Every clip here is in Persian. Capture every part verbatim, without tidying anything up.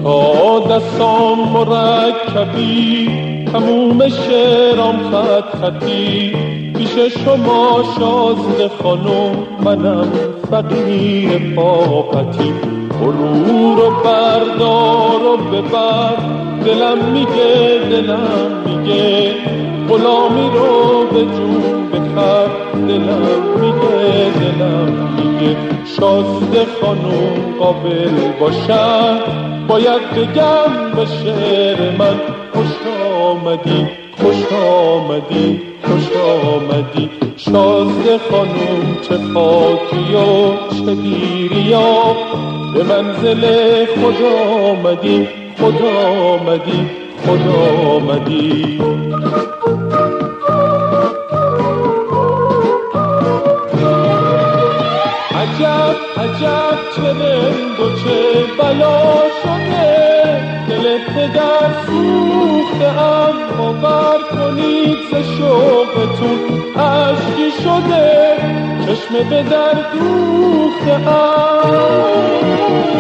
تا دستام مرکبی تموم شعرام خط خطی پیش شما شازده خانم منم فقیر پاپتی برو رو بردار و ببر دلم میگه دلم میگه غلامی رو به جون بخر دلم میگه دلم میگه شازده خانم قابل باشن باید بگم به شعر من خوش آمدی خوش آمدی خوش آمدی شازده خانم چه خاکی و چه دیریا به منزل خدا آمدی خدا آمدی خدا آمدی عجب عجب چه رند و چه بلا شده دل پدر سوخته ام باور کنید ز شوقتون اشکی شده چشم به در دوخته ام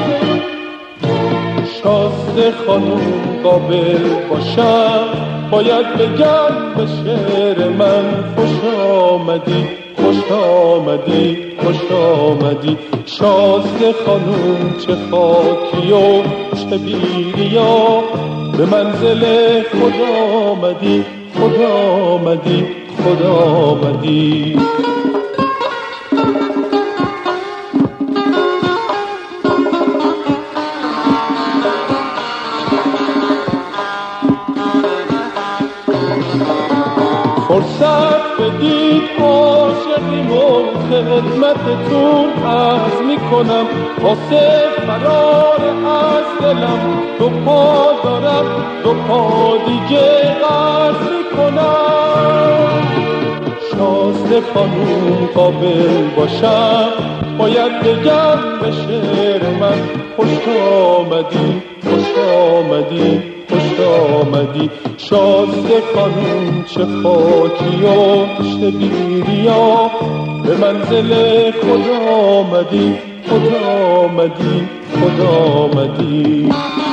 شازده خانم قابل باشم باید بگم به شعر من خوش آمدی خوش آمدی خوش آمدی شازده خانم چه خاکی و چه بیریا به منزل خدا آمدی خدا آمدی خدا آمدی فرصت بدید عاشقیم و خدمتتون عرض میکنم واسه فرار از دلم دو پا دارم دو پا دیگه قرض میکنم شازده خانوم قابل باشم باید بگم به شعر من خوش آمدی خوش آمدی خوش آمدی شازده خانم چه خاکی و چه بیریا به منزل خدا آمدی خدا آمدی خدا آمدی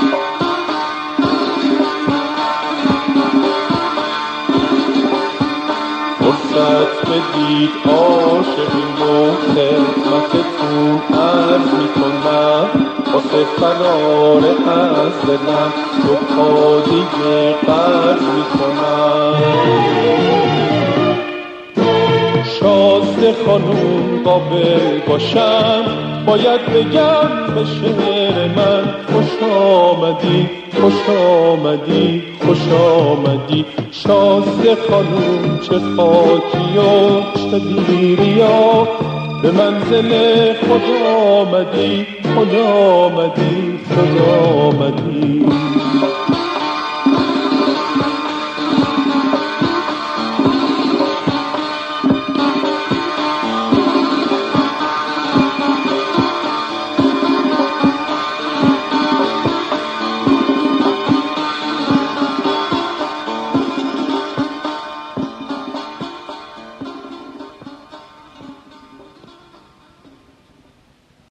فرصت بدید عاشقیم و خدمتتون عرض میکنم واسه فرار از دلم دو پا دیگه قرض میکنم شازده خانوم قابل باشم باید بگم به شعر من خوش آمدی خوش آمدی خوش آمدی شازده خانوم چه خاکی و چه دیریا به منزل خدا آمدی خدا آمدی خدا آمدی